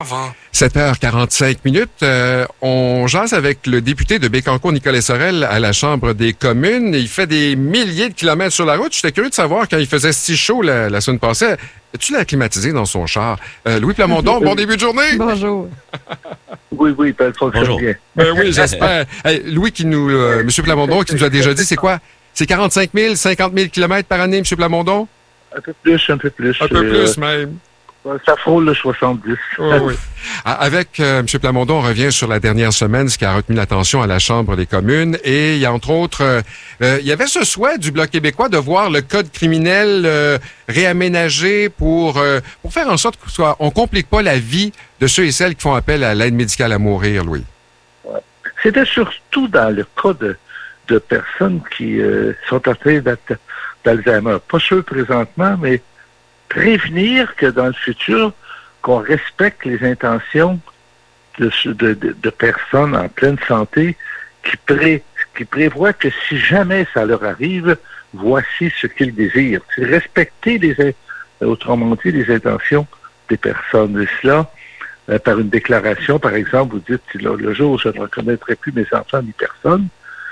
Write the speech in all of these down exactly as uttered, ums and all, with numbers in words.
sept heures quarante-cinq minutes. Euh, on jase avec le député de Bécancour, Nicolas Sorel, à la Chambre des communes. Il fait des milliers de kilomètres sur la route. J'étais curieux de savoir, quand il faisait si chaud la, la semaine passée, as-tu l'as climatisé dans son char? Euh, Louis Plamondon, bon début de journée! Bonjour. Oui, oui, ça fonctionne bien. Ben oui, j'espère. Hey, Louis, qui nous, euh, M. Plamondon, qui nous a déjà dit, c'est quoi? C'est quarante-cinq mille, cinquante mille kilomètres par année, M. Plamondon? Un peu plus, un peu plus. Un peu euh, plus, même. Ça frôle le soixante-dix. Oh, oui. Avec euh, M. Plamondon, on revient sur la dernière semaine, ce qui a retenu l'attention à la Chambre des communes. Et il y a entre autres, euh, euh, il y avait ce souhait du Bloc québécois de voir le code criminel euh, réaménagé pour, euh, pour faire en sorte qu'on ne complique pas la vie de ceux et celles qui font appel à l'aide médicale à mourir, Louis. Ouais. C'était surtout dans le cas de, de personnes qui euh, sont atteintes d'Alzheimer. Pas ceux présentement, mais prévenir que dans le futur, qu'on respecte les intentions de, de, de, de personnes en pleine santé qui, pré, qui prévoient que si jamais ça leur arrive, voici ce qu'ils désirent. C'est respecter, les, autrement dit, les intentions des personnes. Et cela, euh, par une déclaration, par exemple, vous dites, le, le jour où je ne reconnaîtrai plus mes enfants ni personne,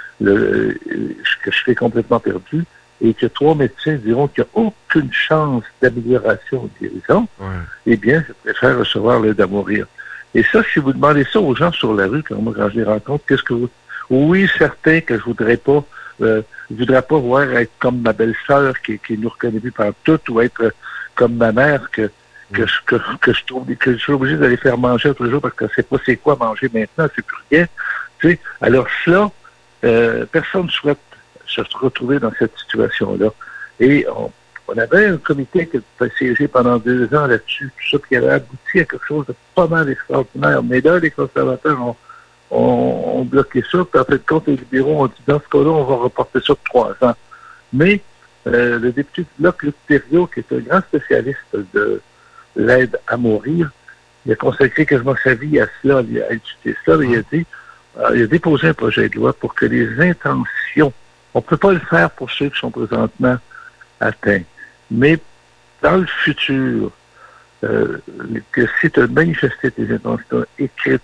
le, que je serai complètement perdu, et que trois médecins diront qu'il n'y a aucune chance d'amélioration ou de guérison, ouais. Eh bien, je préfère recevoir l'aide à mourir. Et ça, si vous demandez ça aux gens sur la rue, quand moi, quand je les rencontre, qu'est-ce que vous... Oui, certain que je voudrais pas, euh, je voudrais pas voir être comme ma belle-sœur qui, qui nous reconnaît plus par tout, ou être comme ma mère que, que, je, que, que je trouve, que je suis obligé d'aller faire manger tous les jours parce que je sais pas c'est quoi manger maintenant, c'est plus rien. Tu sais, alors cela, euh, personne ne souhaite se retrouver dans cette situation-là. Et on, on avait un comité qui a siégé pendant deux ans là-dessus, tout ça, qui avait abouti à quelque chose de pas mal extraordinaire. Mais là, les conservateurs ont, ont, ont bloqué ça, puis en fait, compte, les libéraux ont dit, dans ce cas-là, on va reporter ça de trois ans. Mais euh, le député du Bloc, Luc Thériault, qui est un grand spécialiste de l'aide à mourir, il a consacré quasiment sa vie à cela, à étudier ça, et il a dit, euh, il a déposé un projet de loi pour que les intentions, on ne peut pas le faire pour ceux qui sont présentement atteints. Mais dans le futur, euh, que si tu as manifesté tes intentions écrites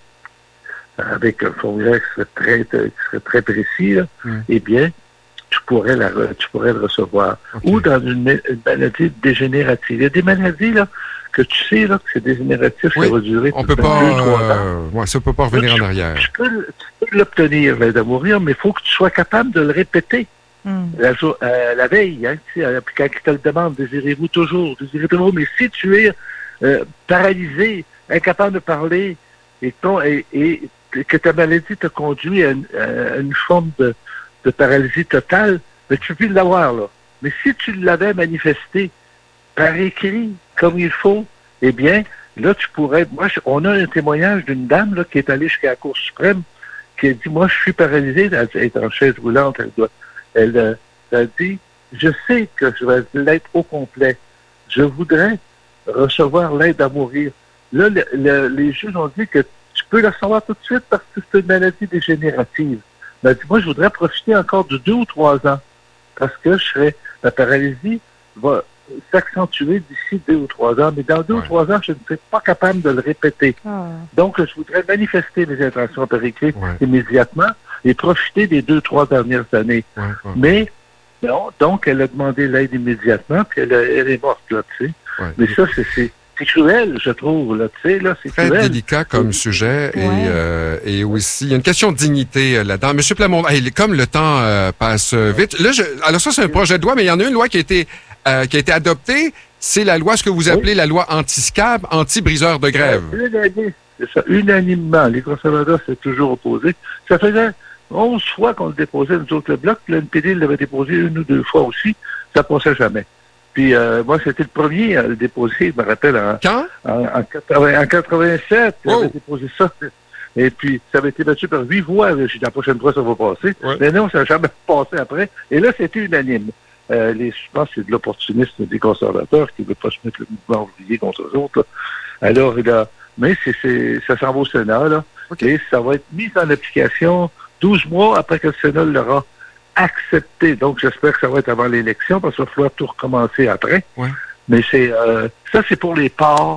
avec un formulaire qui serait très, qui serait très précis, là, mm. eh bien, tu pourrais, la, tu pourrais le recevoir. Okay. Ou dans une, une maladie dégénérative. Il y a des maladies là, que tu sais là, que c'est dégénératif, oui, ça va durer on peut pas, deux, trois euh, ans. Ouais, ça ne peut pas revenir là, tu, en arrière. Tu peux, tu peux l'obtenir, l'aide à mourir, mais il faut que tu sois capable de le répéter. Mm. La, euh, la veille, hein, tu sais, euh, puis quand il te le demande, désirez-vous toujours, désirez toujours, mais si tu es euh, paralysé, incapable de parler, et, ton, et, et que ta maladie te conduit à une, à une forme de, de paralysie totale, mais tu peux plus l'avoir, là. Mais si tu l'avais manifesté par écrit, comme il faut, eh bien, là, tu pourrais... Moi, je, on a un témoignage d'une dame là, qui est allée jusqu'à la Cour suprême, qui a dit, moi, je suis paralysée, elle est en chaise roulante, elle doit... Elle, euh, elle a dit, je sais que je vais l'être au complet. Je voudrais recevoir l'aide à mourir. Là, le, le, les juges ont dit que tu peux la recevoir tout de suite parce que c'est une maladie dégénérative. Elle a dit, moi, je voudrais profiter encore de deux ou trois ans parce que je serais, la paralysie va s'accentuer d'ici deux ou trois ans. Mais dans deux ouais. ou trois ans, je ne serai pas capable de le répéter. Ah. Donc, je voudrais manifester mes intentions par écrit ouais. immédiatement et profiter des deux, trois dernières années. Ouais, ouais. Mais, non, donc, elle a demandé l'aide immédiatement, puis elle, elle est morte, là, tu sais. Ouais. Mais ça, c'est, c'est, c'est cruel, je trouve, là, tu sais, là, c'est très cruel. délicat comme sujet, ouais. et, euh, et aussi, il y a une question de dignité euh, là-dedans. Monsieur Plamondon, hey, comme le temps euh, passe vite, là, je, alors ça, c'est un projet de loi, mais il y en a une loi qui a été, euh, qui a été adoptée, c'est la loi, ce que vous appelez oui. la loi anti-scab, anti-briseur de grève. Ouais, c'est ça, unanimement. Les conservateurs s'est toujours opposés. Ça faisait onze fois qu'on le déposait, nous autres, le Bloc. Le N P D l'avait déposé une ou deux fois aussi. Ça ne passait jamais. Puis euh, moi, c'était le premier à le déposer, je me rappelle, en, Quand? en, en, quatre-vingts, en quatre-vingt-sept. Oh. J'avais déposé ça. Et puis, ça avait été battu par huit voix. Je dis, la prochaine fois, ça va passer. Ouais. Mais non, ça n'a jamais passé après. Et là, c'était unanime. Euh, les, je pense que c'est de l'opportunisme des conservateurs qui ne veulent pas se mettre le mouvement ouvrier contre eux autres. Là. Alors, là, mais c'est, c'est, ça s'en va au Sénat, là. Okay. Et ça va être mis en application douze mois après que le Sénat l'aura accepté. Donc, j'espère que ça va être avant l'élection, parce qu'il va falloir tout recommencer après. Ouais. Mais c'est euh, ça, c'est pour les ports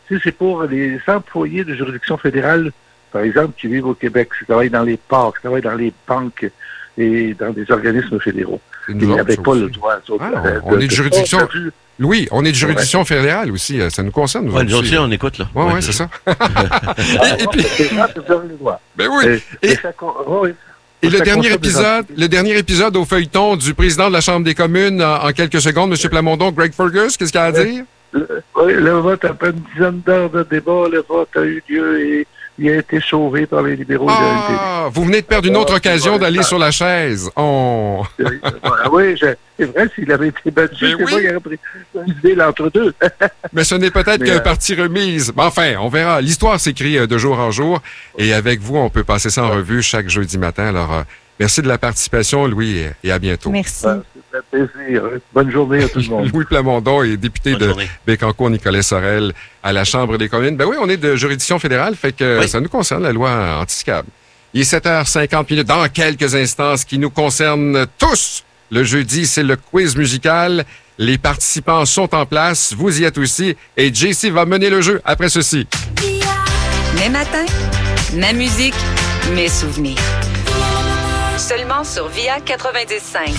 tu sais, c'est pour les employés de juridiction fédérale, par exemple, qui vivent au Québec, qui travaillent dans les ports, qui travaillent dans les banques et dans des organismes fédéraux. C'est Ils nous n'avaient autres, pas ça le aussi. droit. eux autres, Ah, euh, on est de juridiction. pas vu. Louis, on est de juridiction fédérale aussi. euh, Ça nous concerne, nous Ouais, autres nous aussi. aussi, on écoute, là. Oui, Ouais, ouais, c'est ça. Ah, et, et puis, c'est ça, vous avez le droit. ben oui. Et, Et, et ça con- oh, oui. et le ça dernier concerne des épisode, le dernier épisode au feuilleton du président de la Chambre des communes en, en quelques secondes, M. Plamondon, Greg Fergus, qu'est-ce qu'il a à dire? Le, oui, le vote, après une dizaine d'heures de débat, le vote a eu lieu et il a été sauvé par les libéraux. Ah, vous venez de perdre une autre Ah, occasion ouais, d'aller ça. sur la chaise. Oh. De- de- Ah oui, je- c'est vrai, s'il avait été battu, Ben c'est oui. moi qui aurais pris une idée l'entre deux. Mais ce n'est peut-être Mais, qu'un euh, parti remise. Mais enfin, on verra. L'histoire s'écrit euh, de jour en jour. Et avec vous, on peut passer ça en revue chaque jeudi matin. Alors, euh, merci de la participation, Louis, et- et à bientôt. Merci. Ah, c'est un plaisir. Bonne journée à tout le monde. Louis Plamondon est député Bonne de journée. Bécancour-Nicolet-Sorel à la Chambre des communes. Ben oui, on est de juridiction fédérale, fait que Oui. ça nous concerne, la loi anti-scab. Il est sept heures cinquante minutes dans quelques instants, ce qui nous concerne tous. Le jeudi, c'est le quiz musical. Les participants sont en place. Vous y êtes aussi. Et J C va mener le jeu après ceci. Mes matins, ma musique, mes souvenirs. Seulement sur Via quatre-vingt-dix cinq.